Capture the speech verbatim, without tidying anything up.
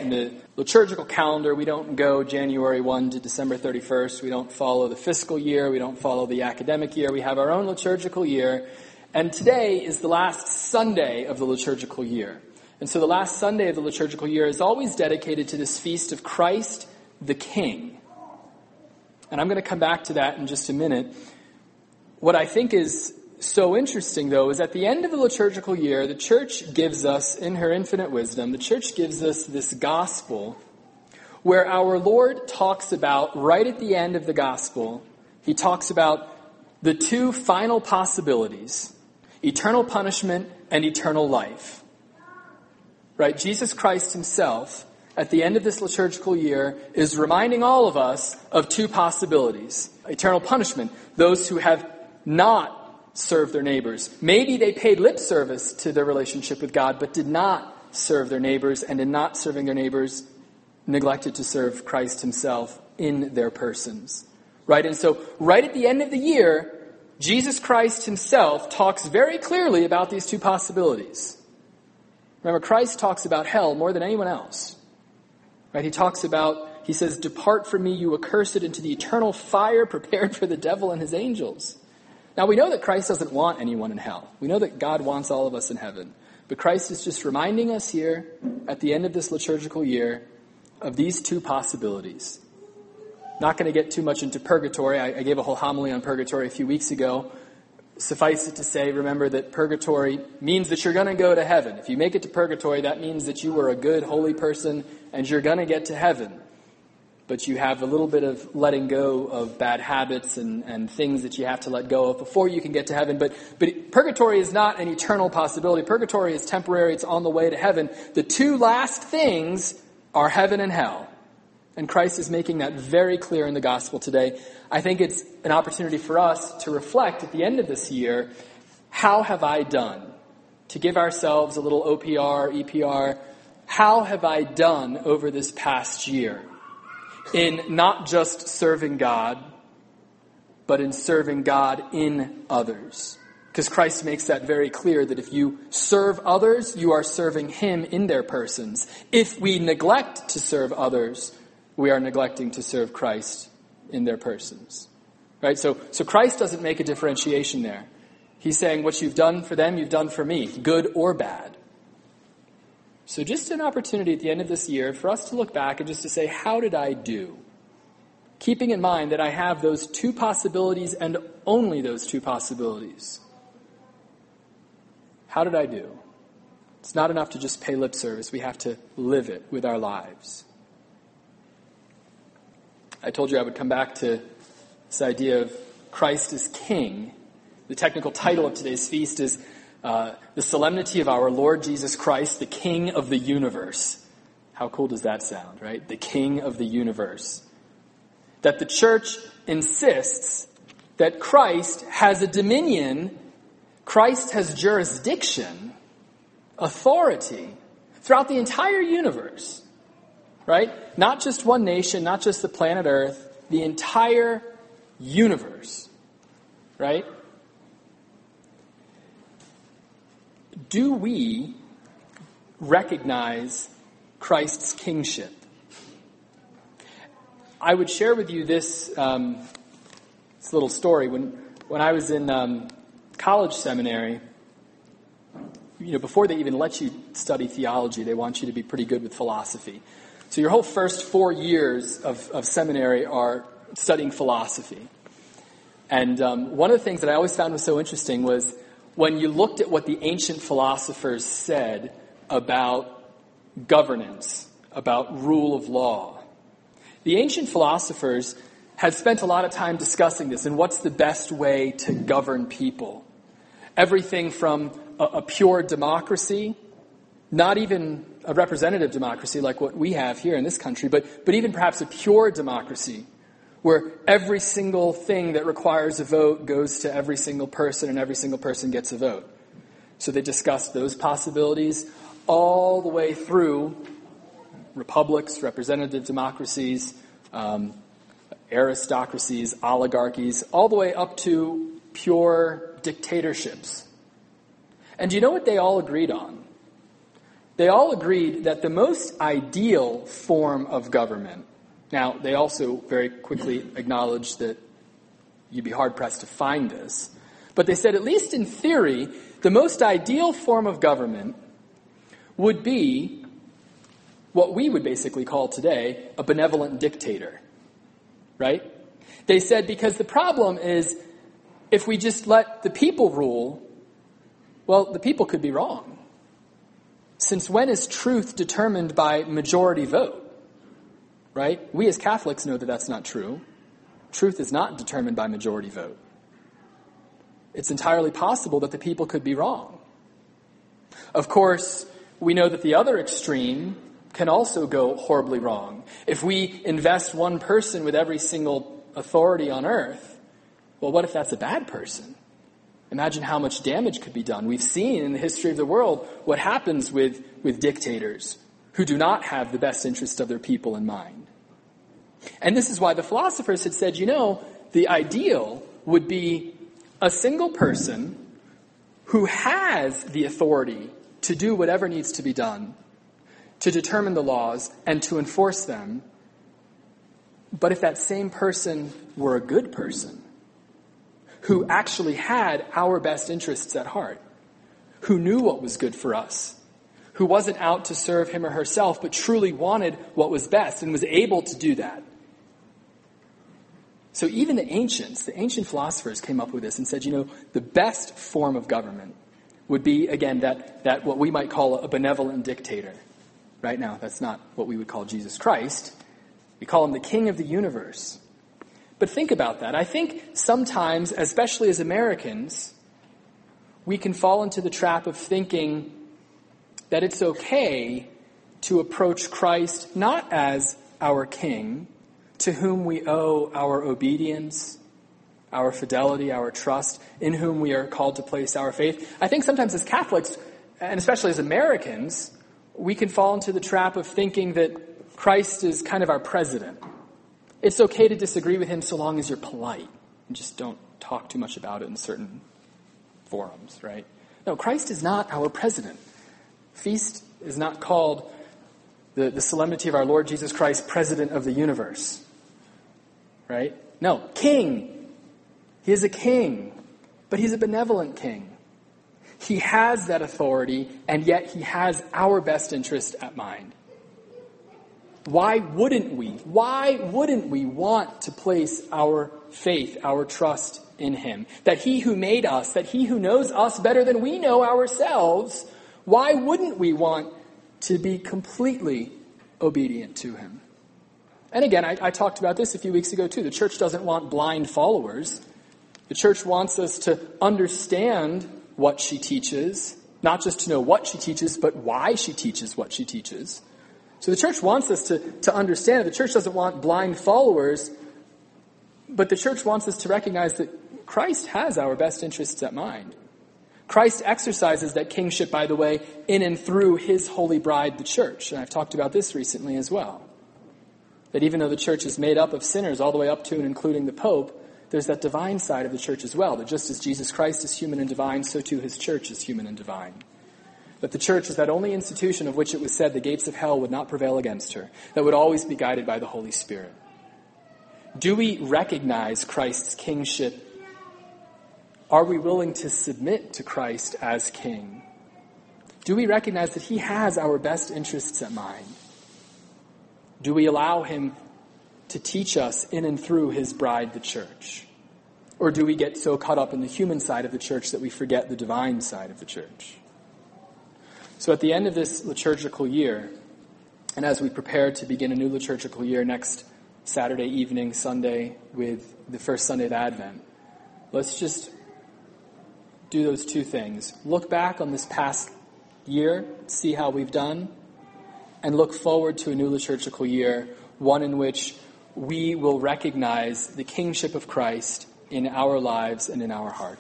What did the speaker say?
in the liturgical calendar, we don't go January first to December thirty-first. We don't follow the fiscal year. We don't follow the academic year. We have our own liturgical year. And today is the last Sunday of the liturgical year. And so the last Sunday of the liturgical year is always dedicated to this feast of Christ the King. And I'm going to come back to that in just a minute. What I think is so interesting, though, is at the end of the liturgical year, the church gives us, in her infinite wisdom, the church gives us this gospel where our Lord talks about, right at the end of the gospel, he talks about the two final possibilities, eternal punishment and eternal life. Right? Jesus Christ himself, at the end of this liturgical year, is reminding all of us of two possibilities. Eternal punishment, those who have not served their neighbors. Maybe they paid lip service to their relationship with God, but did not serve their neighbors, and in not serving their neighbors, neglected to serve Christ himself in their persons. Right? And so, right at the end of the year, Jesus Christ himself talks very clearly about these two possibilities. Remember, Christ talks about hell more than anyone else. Right? He talks about, he says, "Depart from me, you accursed, into the eternal fire prepared for the devil and his angels." Now, we know that Christ doesn't want anyone in hell. We know that God wants all of us in heaven. But Christ is just reminding us here, at the end of this liturgical year, of these two possibilities. Not going to get too much into purgatory. I, I gave a whole homily on purgatory a few weeks ago. Suffice it to say, remember that purgatory means that you're going to go to heaven. If you make it to purgatory, that means that you were a good, holy person, and you're going to get to heaven. But you have a little bit of letting go of bad habits and, and things that you have to let go of before you can get to heaven. But, but purgatory is not an eternal possibility. Purgatory is temporary. It's on the way to heaven. The two last things are heaven and hell. And Christ is making that very clear in the gospel today. I think it's an opportunity for us to reflect at the end of this year, how have I done? To give ourselves a little O P R, E P R. How have I done over this past year? In not just serving God, but in serving God in others. Because Christ makes that very clear, that if you serve others, you are serving him in their persons. If we neglect to serve others, we are neglecting to serve Christ in their persons. Right? So, so Christ doesn't make a differentiation there. He's saying what you've done for them, you've done for me, good or bad. So just an opportunity at the end of this year for us to look back and just to say, how did I do? Keeping in mind that I have those two possibilities and only those two possibilities. How did I do? It's not enough to just pay lip service. We have to live it with our lives. I told you I would come back to this idea of Christ as King. The technical title of today's feast is Uh, the solemnity of our Lord Jesus Christ, the King of the universe. How cool does that sound, right? The King of the universe. That the church insists that Christ has a dominion, Christ has jurisdiction, authority throughout the entire universe, right? Not just one nation, not just the planet Earth, the entire universe, right? Do we recognize Christ's kingship? I would share with you this, um, this little story. When when I was in um, college seminary, you know, before they even let you study theology, they want you to be pretty good with philosophy. So your whole first four years of, of seminary are studying philosophy. And um, one of the things that I always found was so interesting was when you looked at what the ancient philosophers said about governance, about rule of law. The ancient philosophers had spent a lot of time discussing this and what's the best way to govern people. Everything from a, a pure democracy, not even a representative democracy like what we have here in this country, but, but even perhaps a pure democracy, where every single thing that requires a vote goes to every single person and every single person gets a vote. So they discussed those possibilities all the way through republics, representative democracies, um, aristocracies, oligarchies, all the way up to pure dictatorships. And do you know what they all agreed on? they all agreed that the most ideal form of government, now they also very quickly acknowledged that you'd be hard-pressed to find this, but they said at least in theory, the most ideal form of government would be what we would basically call today a benevolent dictator, right? They said because the problem is if we just let the people rule, well, the people could be wrong. Since when is truth determined by majority vote? Right? We as Catholics know that that's not true. Truth is not determined by majority vote. It's entirely possible that the people could be wrong. Of course, we know that the other extreme can also go horribly wrong. If we invest one person with every single authority on earth, well, what if that's a bad person? Imagine how much damage could be done. We've seen in the history of the world what happens with, with dictators who do not have the best interest of their people in mind. And this is why the philosophers had said, you know, the ideal would be a single person who has the authority to do whatever needs to be done, to determine the laws and to enforce them. But if that same person were a good person, who actually had our best interests at heart, who knew what was good for us, who wasn't out to serve him or herself, but truly wanted what was best and was able to do that. So even the ancients, the ancient philosophers came up with this and said, you know, the best form of government would be, again, that, that what we might call a benevolent dictator. Right now, that's not what we would call Jesus Christ. We call him the King of the universe. But think about that. I think sometimes, especially as Americans, we can fall into the trap of thinking that it's okay to approach Christ not as our King, to whom we owe our obedience, our fidelity, our trust, in whom we are called to place our faith. I think sometimes as Catholics, and especially as Americans, we can fall into the trap of thinking that Christ is kind of our president. It's okay to disagree with him so long as you're polite and just don't talk too much about it in certain forums, right? No, Christ is not our president. Feast is not called the, the solemnity of our Lord Jesus Christ, President of the universe, right? No, King. He is a king, but he's a benevolent king. He has that authority, and yet he has our best interest at mind. Why wouldn't we? Why wouldn't we want to place our faith, our trust in him? That he who made us, that he who knows us better than we know ourselves, why wouldn't we want to be completely obedient to him? And again, I, I talked about this a few weeks ago too. The church doesn't want blind followers. The church wants us to understand what she teaches, not just to know what she teaches, but why she teaches what she teaches. So the church wants us to, to understand it. The church doesn't want blind followers, but the church wants us to recognize that Christ has our best interests at mind. Christ exercises that kingship, by the way, in and through his holy bride, the church. And I've talked about this recently as well. That even though the church is made up of sinners all the way up to and including the Pope, there's that divine side of the church as well. That just as Jesus Christ is human and divine, so too his church is human and divine. That the church is that only institution of which it was said the gates of hell would not prevail against her, that would always be guided by the Holy Spirit. Do we recognize Christ's kingship? Are we willing to submit to Christ as king? Do we recognize that he has our best interests at mind? Do we allow him to teach us in and through his bride, the church? Or do we get so caught up in the human side of the church that we forget the divine side of the church? So at the end of this liturgical year, and as we prepare to begin a new liturgical year next Saturday evening, Sunday, with the first Sunday of Advent, let's just do those two things. Look back on this past year, see how we've done, and look forward to a new liturgical year, one in which we will recognize the kingship of Christ in our lives and in our hearts.